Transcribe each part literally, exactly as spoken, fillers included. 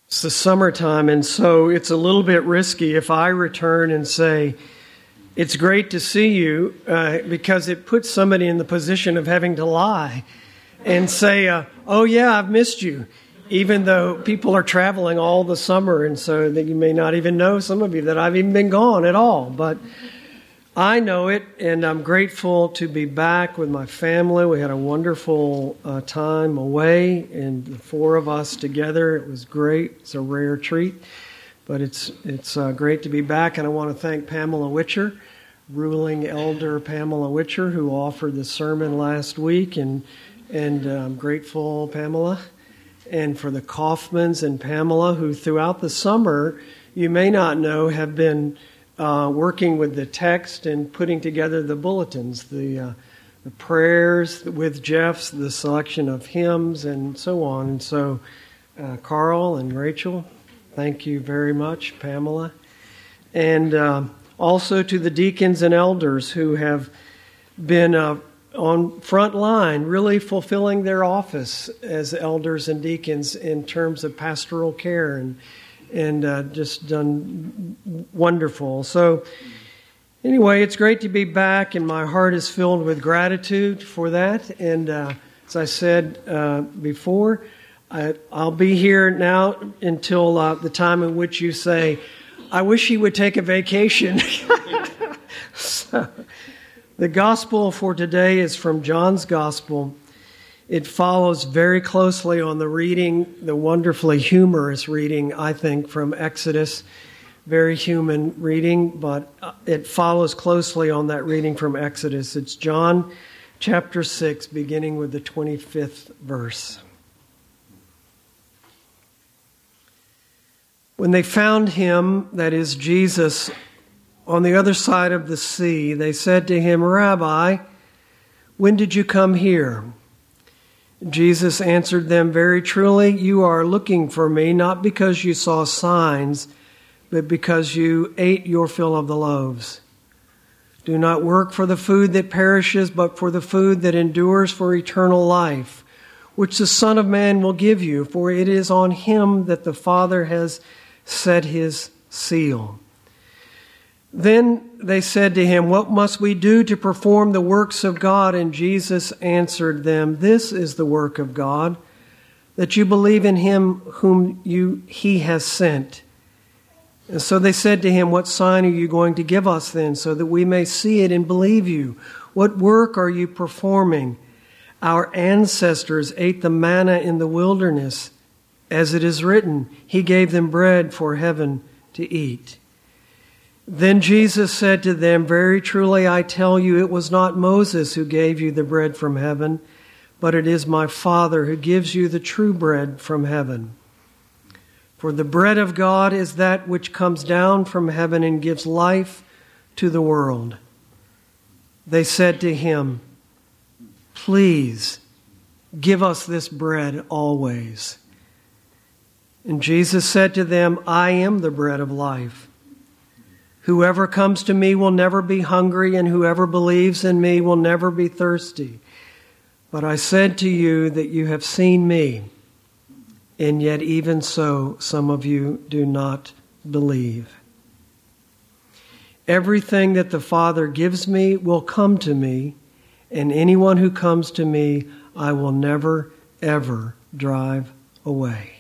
It's the summertime, and so it's a little bit risky if I return and say, it's great to see you, uh, because it puts somebody in the position of having to lie and say, uh, oh yeah, I've missed you, even though people are traveling all the summer, and so that you may not even know, some of you, that I've even been gone at all. But I know it, and I'm grateful to be back with my family. We had a wonderful uh, time away, and the four of us together. It was great. It's a rare treat, but it's it's uh, great to be back. And I want to thank Pamela Witcher, ruling elder Pamela Witcher, who offered the sermon last week, and and uh, I'm grateful, Pamela, and for the Kaufmans and Pamela, who throughout the summer, you may not know, have been Uh, working with the text and putting together the bulletins, the uh, the prayers with Jeff's, the selection of hymns, and so on. And so, uh, Carl and Rachel, thank you very much, Pamela. And uh, also to the deacons and elders who have been uh, on front line, really fulfilling their office as elders and deacons in terms of pastoral care and and uh, just done wonderful. So anyway, it's great to be back, and my heart is filled with gratitude for that. And uh, as I said uh, before, I, I'll be here now until uh, the time in which you say, I wish he would take a vacation. So, the gospel for today is from John's Gospel. It follows very closely on the reading, the wonderfully humorous reading, I think, from Exodus. Very human reading, but it follows closely on that reading from Exodus. It's John chapter six, beginning with the twenty-fifth verse. When they found him, that is Jesus, on the other side of the sea, they said to him, Rabbi, when did you come here? Jesus answered them, very truly, you are looking for me, not because you saw signs, but because you ate your fill of the loaves. Do not work for the food that perishes, but for the food that endures for eternal life, which the Son of Man will give you, for it is on him that the Father has set his seal. Then they said to him, what must we do to perform the works of God? And Jesus answered them, this is the work of God, that you believe in him whom you he has sent. And so they said to him, what sign are you going to give us then, so that we may see it and believe you? What work are you performing? Our ancestors ate the manna in the wilderness, as it is written, he gave them bread for heaven to eat. Then Jesus said to them, very truly I tell you, it was not Moses who gave you the bread from heaven, but it is my Father who gives you the true bread from heaven. For the bread of God is that which comes down from heaven and gives life to the world. They said to him, please give us this bread always. And Jesus said to them, I am the bread of life. Whoever comes to me will never be hungry, and whoever believes in me will never be thirsty. But I said to you that you have seen me, and yet even so some of you do not believe. Everything that the Father gives me will come to me, and anyone who comes to me I will never, ever drive away.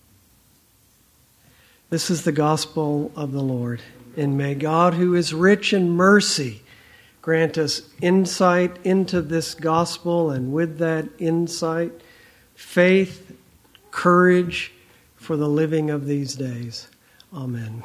This is the gospel of the Lord. And may God, who is rich in mercy, grant us insight into this gospel, and with that insight, faith, courage for the living of these days. Amen.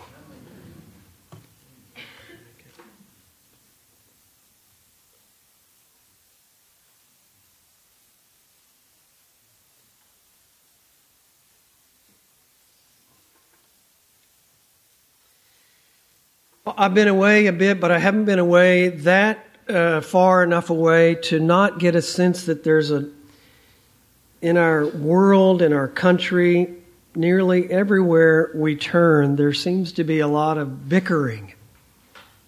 I've been away a bit, but I haven't been away that uh, far enough away to not get a sense that there's a, in our world, in our country, nearly everywhere we turn, there seems to be a lot of bickering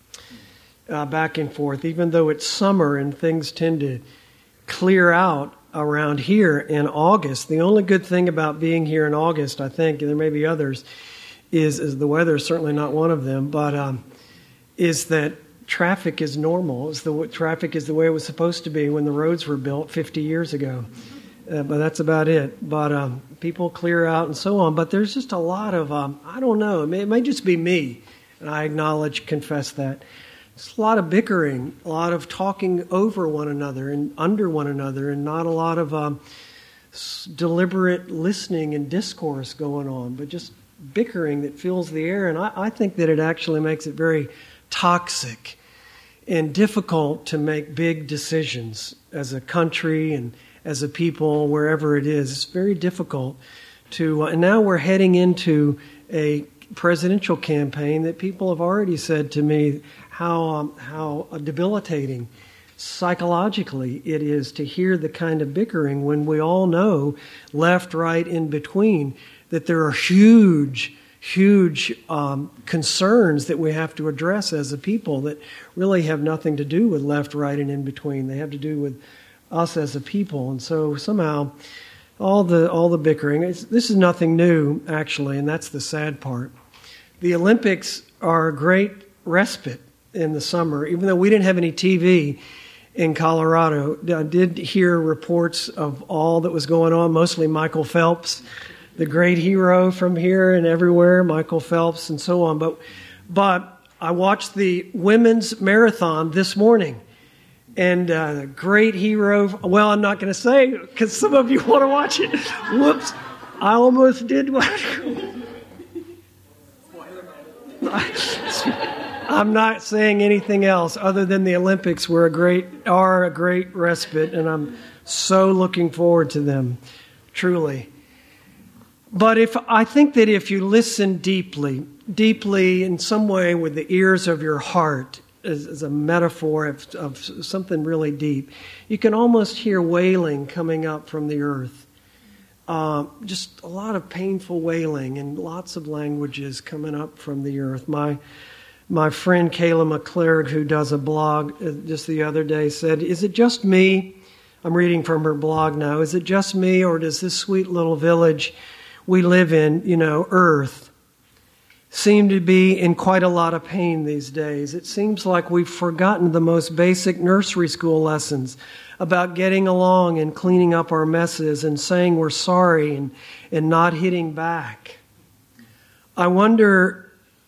uh, back and forth. Even though it's summer and things tend to clear out, around here in August. The only good thing about being here in August, I think, and there may be others, is, is the weather is certainly not one of them, but um, is that traffic is normal. Is the traffic is the way it was supposed to be when the roads were built fifty years ago. Uh, but that's about it. But um, people clear out and so on. But there's just a lot of, um, I don't know, it may, it may just be me, and I acknowledge, confess that. It's a lot of bickering, a lot of talking over one another and under one another, and not a lot of um, deliberate listening and discourse going on, but just bickering that fills the air. And I, I think that it actually makes it very toxic and difficult to make big decisions as a country and as a people, wherever it is. It's very difficult to, uh, and now we're heading into a presidential campaign that people have already said to me how um, how debilitating psychologically it is to hear the kind of bickering when we all know, left, right, in between, that there are huge, huge um, concerns that we have to address as a people that really have nothing to do with left, right, and in between. They have to do with us as a people. And so somehow all the all the bickering, it's, this is nothing new, actually, and that's the sad part. The Olympics are a great respite in the summer. Even though we didn't have any T V in Colorado, I did hear reports of all that was going on, mostly Michael Phelps, the great hero from here and everywhere, Michael Phelps and so on. But, but I watched the women's marathon this morning. And uh, the great hero, well, I'm not going to say because some of you want to watch it. Whoops, I almost did what. I'm not saying anything else other than the Olympics were a great, are a great respite, and I'm so looking forward to them, truly. But if I think that if you listen deeply, deeply in some way with the ears of your heart, as, as a metaphor of, of something really deep, you can almost hear wailing coming up from the earth. Uh, just a lot of painful wailing and lots of languages coming up from the earth. My my friend Kayla McClurg, who does a blog just the other day, said, "Is it just me?" I'm reading from her blog now. "Is it just me, or does this sweet little village we live in, you know, Earth, seem to be in quite a lot of pain these days? It seems like we've forgotten the most basic nursery school lessons about getting along and cleaning up our messes and saying we're sorry and, and not hitting back. I wonder,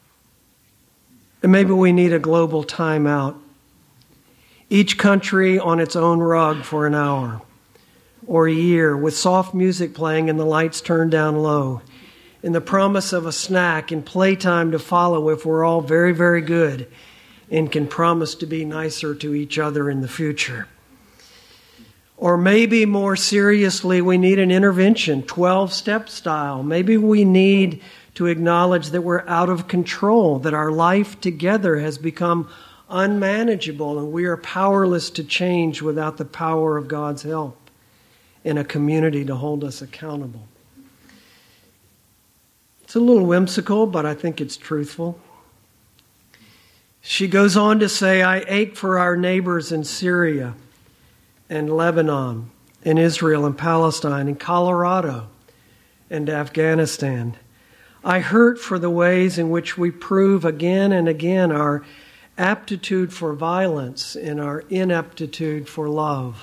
maybe we need a global timeout. Each country on its own rug for an hour or a year with soft music playing and the lights turned down low, and the promise of a snack and playtime to follow if we're all very, very good and can promise to be nicer to each other in the future. Or maybe more seriously, we need an intervention, twelve-step style. Maybe we need to acknowledge that we're out of control, that our life together has become unmanageable, and we are powerless to change without the power of God's help in a community to hold us accountable. It's a little whimsical, but I think it's truthful. She goes on to say, "I ache for our neighbors in Syria and Lebanon and Israel and Palestine and Colorado and Afghanistan. I hurt for the ways in which we prove again and again our aptitude for violence and our ineptitude for love."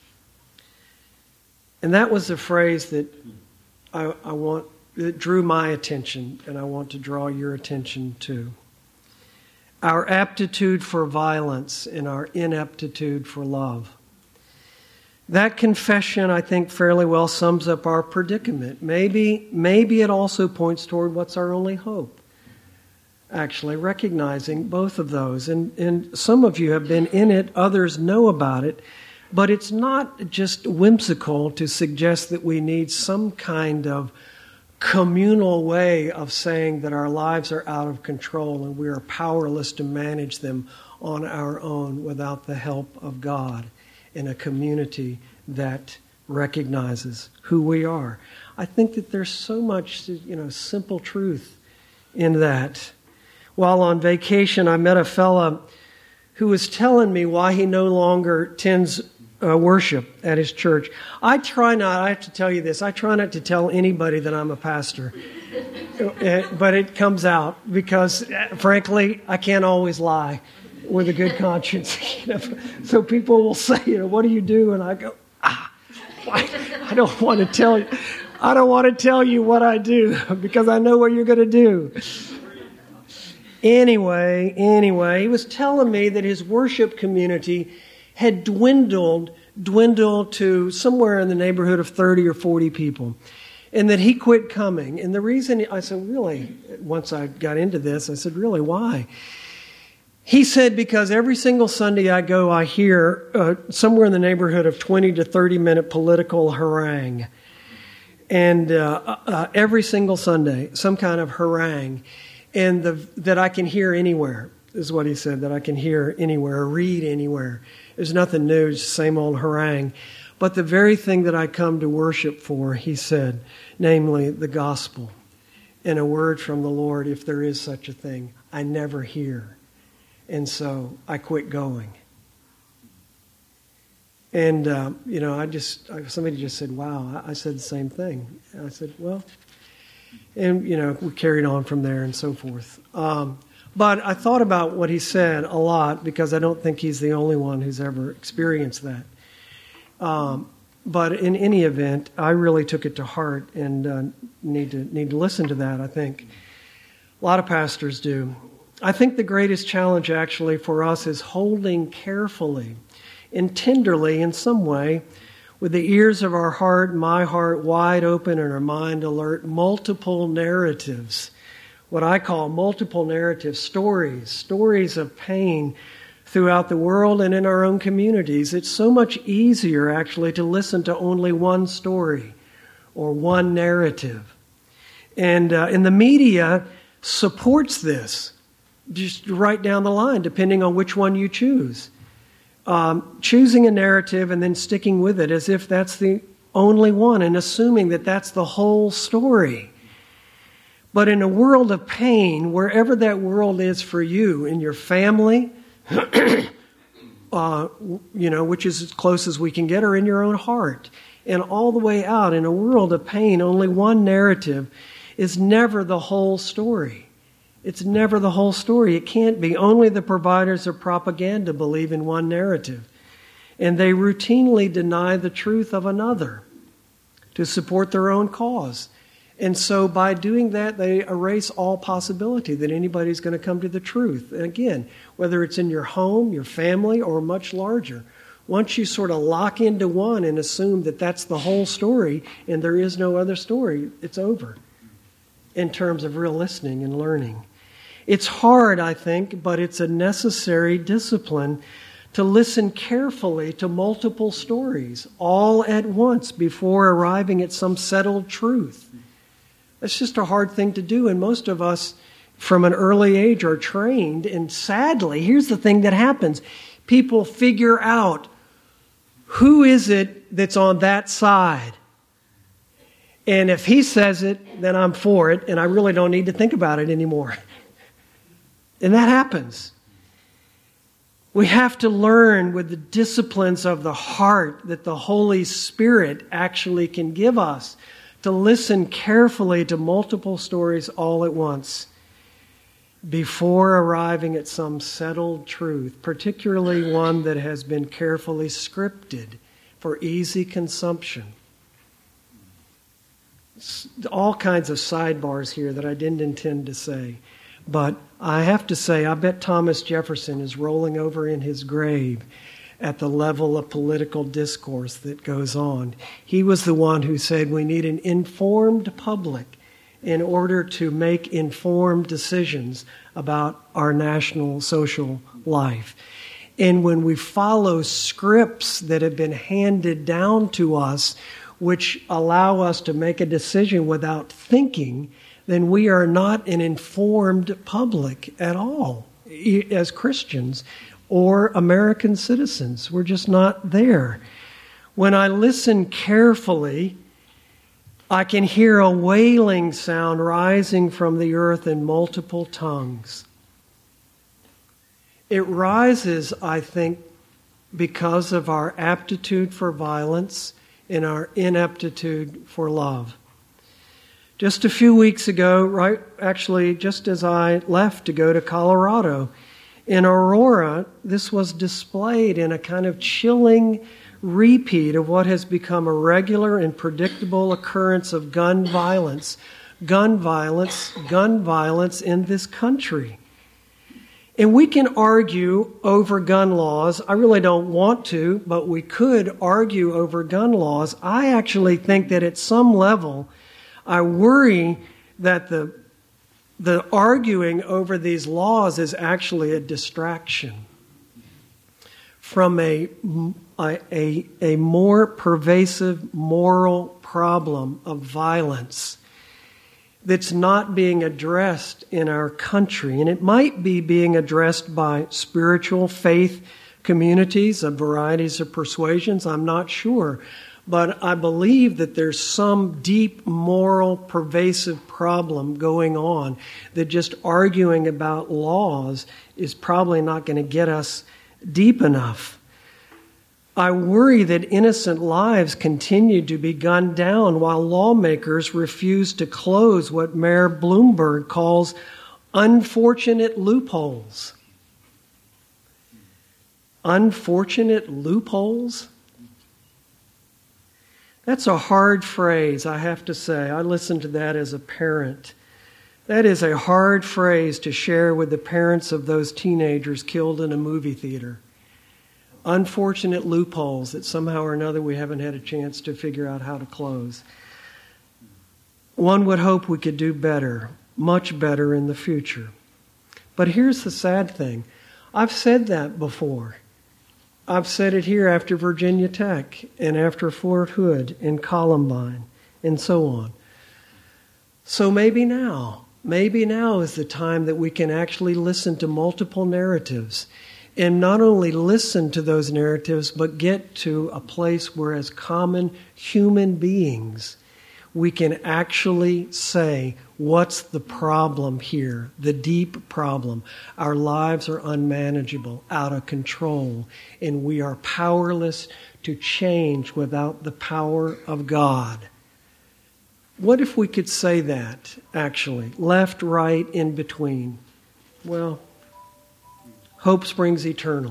And that was a phrase that I, I want, that drew my attention, and I want to draw your attention to. Our aptitude for violence and our ineptitude for love. That confession, I think, fairly well sums up our predicament. Maybe, maybe it also points toward what's our only hope. Actually, recognizing both of those. And, and some of you have been in it, others know about it. But it's not just whimsical to suggest that we need some kind of communal way of saying that our lives are out of control and we are powerless to manage them on our own without the help of God in a community that recognizes who we are. I think that there's so much, you know, simple truth in that. While on vacation, I met a fella who was telling me why he no longer tends uh, worship at his church. I try not, I have to tell you this, I try not to tell anybody that I'm a pastor. But it comes out because, frankly, I can't always lie with a good conscience. You know? So people will say, you know, what do you do? And I go, ah, I don't want to tell you. I don't want to tell you what I do because I know what you're going to do. Anyway, anyway, he was telling me that his worship community had dwindled, dwindled to somewhere in the neighborhood of thirty or forty people. And that he quit coming. And the reason, I said, really, once I got into this, I said, really, why? He said, because every single Sunday I go, I hear uh, somewhere in the neighborhood of twenty to thirty minute political harangue. And uh, uh, every single Sunday, some kind of harangue. And the, that I can hear anywhere, is what he said, that I can hear anywhere, read anywhere. There's nothing new, it's the same old harangue. But the very thing that I come to worship for, he said, namely the gospel and a word from the Lord, if there is such a thing, I never hear. And so I quit going. And, uh, you know, I just, somebody just said, wow, I said the same thing. And I said, well, and, you know, we carried on from there and so forth. Um, but I thought about what he said a lot because I don't think he's the only one who's ever experienced that. Um, but in any event, I really took it to heart and uh, need to need to listen to that, I think. A lot of pastors do. I think the greatest challenge actually for us is holding carefully and tenderly in some way with the ears of our heart, my heart wide open and our mind alert, multiple narratives, what I call multiple narrative stories, stories of pain throughout the world and in our own communities. It's so much easier, actually, to listen to only one story or one narrative. And, uh, and the media supports this, just right down the line, depending on which one you choose. Um, choosing a narrative and then sticking with it as if that's the only one and assuming that that's the whole story. But in a world of pain, wherever that world is for you, in your family, uh, you know, which is as close as we can get, or in your own heart. And all the way out, in a world of pain, only one narrative is never the whole story. It's never the whole story. It can't be. Only the providers of propaganda believe in one narrative. And they routinely deny the truth of another to support their own cause. And so by doing that, they erase all possibility that anybody's going to come to the truth. And again, whether it's in your home, your family, or much larger, once you sort of lock into one and assume that that's the whole story and there is no other story, it's over in terms of real listening and learning. It's hard, I think, but it's a necessary discipline to listen carefully to multiple stories all at once before arriving at some settled truth. That's just a hard thing to do, and most of us from an early age are trained, and sadly, here's the thing that happens. People figure out who is it that's on that side. And if he says it, then I'm for it, and I really don't need to think about it anymore. And that happens. We have to learn with the disciplines of the heart that the Holy Spirit actually can give us to listen carefully to multiple stories all at once before arriving at some settled truth, particularly one that has been carefully scripted for easy consumption. All kinds of sidebars here that I didn't intend to say. But I have to say, I bet Thomas Jefferson is rolling over in his grave at the level of political discourse that goes on. He was the one who said we need an informed public in order to make informed decisions about our national social life. And when we follow scripts that have been handed down to us, which allow us to make a decision without thinking, then we are not an informed public at all as Christians or American citizens. We're just not there. When I listen carefully, I can hear a wailing sound rising from the earth in multiple tongues. It rises, I think, because of our aptitude for violence and our ineptitude for love. Just a few weeks ago, right, actually just as I left to go to Colorado, in Aurora, this was displayed in a kind of chilling repeat of what has become a regular and predictable occurrence of gun violence, gun violence, gun violence in this country. And we can argue over gun laws. I really don't want to, but we could argue over gun laws. I actually think that at some level, I worry that the the arguing over these laws is actually a distraction from a, a, a more pervasive moral problem of violence that's not being addressed in our country. And it might be being addressed by spiritual faith communities of varieties of persuasions. I'm not sure. But I believe that there's some deep moral pervasive problem going on that just arguing about laws is probably not going to get us deep enough. I worry that innocent lives continue to be gunned down while lawmakers refuse to close what Mayor Bloomberg calls unfortunate loopholes. Unfortunate loopholes? That's a hard phrase, I have to say. I listened to that as a parent. That is a hard phrase to share with the parents of those teenagers killed in a movie theater. Unfortunate loopholes that somehow or another we haven't had a chance to figure out how to close. One would hope we could do better, much better in the future. But here's the sad thing. I've said that before. I've said it here after Virginia Tech and after Fort Hood and Columbine and so on. So maybe now, maybe now is the time that we can actually listen to multiple narratives and not only listen to those narratives, but get to a place where as common human beings, we can actually say, what's the problem here? The deep problem. Our lives are unmanageable, out of control, and we are powerless to change without the power of God. What if we could say that, actually? Left, right, in between. Well, hope springs eternal.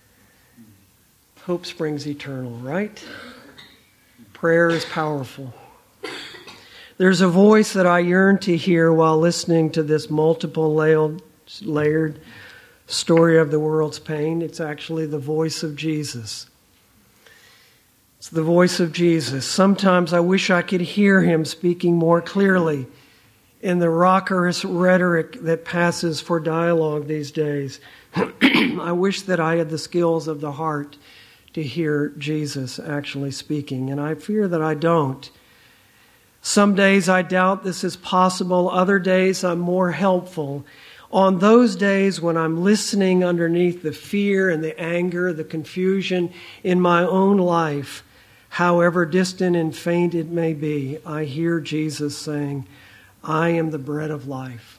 Hope springs eternal, right? Prayer is powerful. There's a voice that I yearn to hear while listening to this multiple layered, layered story of the world's pain. It's actually the voice of Jesus. It's the voice of Jesus. Sometimes I wish I could hear him speaking more clearly in the raucous rhetoric that passes for dialogue these days. I wish that I had the skills of the heart to hear Jesus actually speaking, and I fear that I don't. Some days I doubt this is possible. Other days I'm more helpful. On those days when I'm listening underneath the fear and the anger, the confusion in my own life, however distant and faint it may be, I hear Jesus saying, I am the bread of life.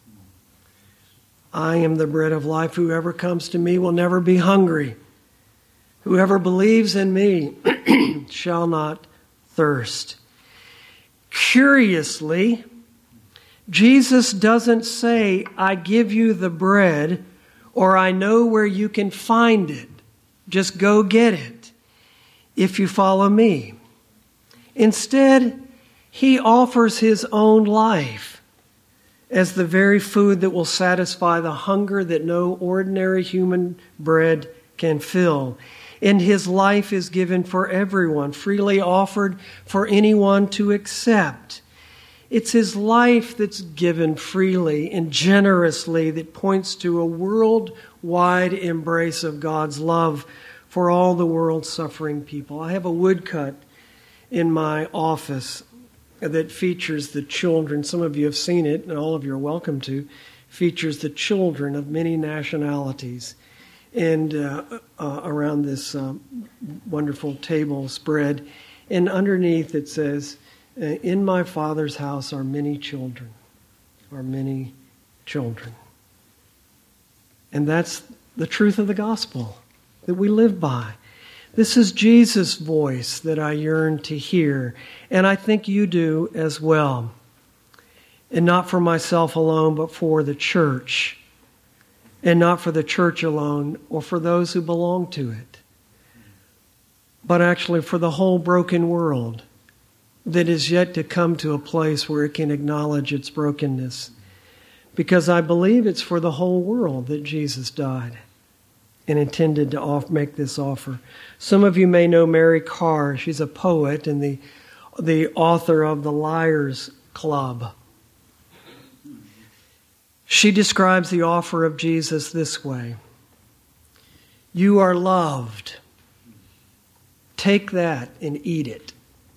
I am the bread of life. Whoever comes to me will never be hungry. Whoever believes in me shall not thirst. Curiously, Jesus doesn't say, I give you the bread, or I know where you can find it. Just go get it if you follow me. Instead, he offers his own life as the very food that will satisfy the hunger that no ordinary human bread can fill. And his life is given for everyone, freely offered for anyone to accept. It's his life that's given freely and generously that points to a worldwide embrace of God's love for all the world's suffering people. I have a woodcut in my office that features the children. Some of you have seen it, and all of you are welcome to. Features the children of many nationalities. And uh, uh, around this uh, wonderful table spread. And underneath it says, in my Father's house are many children, are many children. And that's the truth of the gospel. that we live by. This is Jesus' voice that I yearn to hear, and I think you do as well. And not for myself alone, but for the church. And not for the church alone, or for those who belong to it. But actually for the whole broken world that is yet to come to a place where it can acknowledge its brokenness. Because I believe it's for the whole world that Jesus died and intended to off, make this offer. Some of you may know Mary Karr. She's a poet and the, the author of The Liars Club. She describes the offer of Jesus this way. You are loved. Take that and eat it.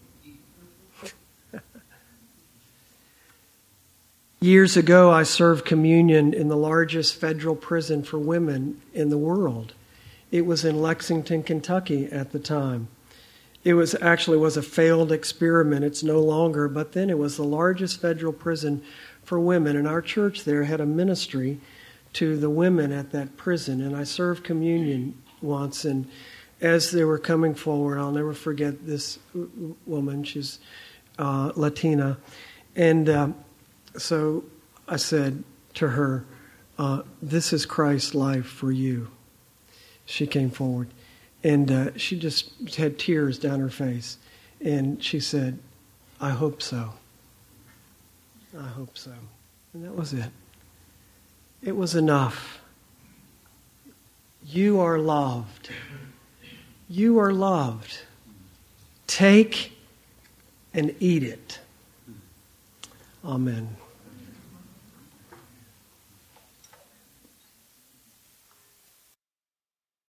Years ago, I served communion in the largest federal prison for women in the world. It was in Lexington, Kentucky at the time. It was actually was a failed experiment. It's no longer, but then it was the largest federal prison for women. And our church there had a ministry to the women at that prison. And I served communion once, and as they were coming forward, I'll never forget this woman. She's uh, Latina. And uh, so I said to her, uh, this is Christ's life for you. She came forward, and uh, she just had tears down her face. And she said, I hope so. I hope so. And that was it. It was enough. You are loved. You are loved. Take and eat it. Amen.